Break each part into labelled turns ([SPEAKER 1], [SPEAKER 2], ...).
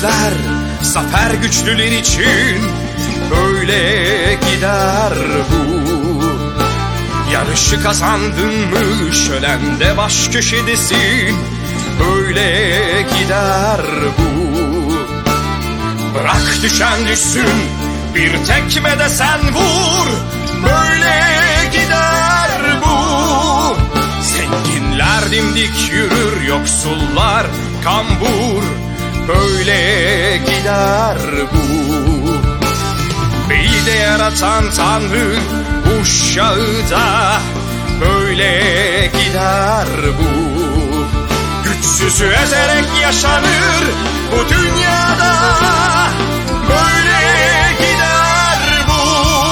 [SPEAKER 1] işler zafer güçlüler için, böyle gider bu. Yarışı kazandın mı şölende baş köşedesin, böyle gider bu. Bırak düşen düşsün, bir tekmede sen vur, böyle gider bu. Zenginler dimdik yürür, yoksullar kambur, böyle gider bu. Beni de yaratan Tanrı uşağı da, böyle gider bu. Güçsüzü ezerek yaşanır bu dünyada, böyle gider bu.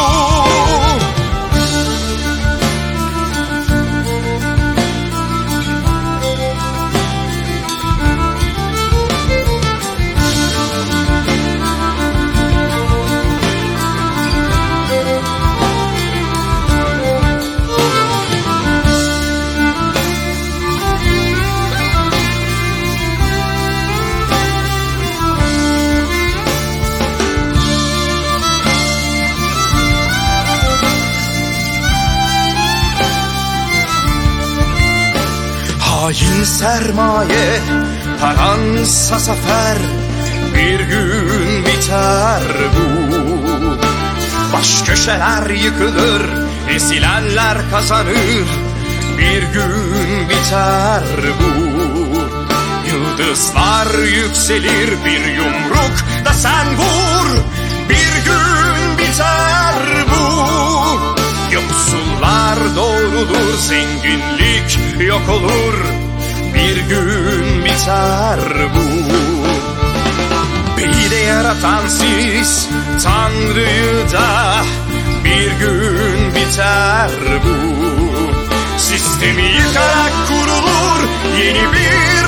[SPEAKER 1] Hain sermaye, paransa zafer, bir gün biter bu. Baş köşeler yıkılır, ezilenler kazanır, bir gün biter bu. Yıldızlar yükselir, bir yumruk da sen vur, bir gün biter bu. Yoksullar doğrulur, zenginlik yok olur, bir gün biter bu. Beni de yaratan siz, Tanrı'yı da, bir gün biter bu. Sistemi yıkarak kurulur yeni bir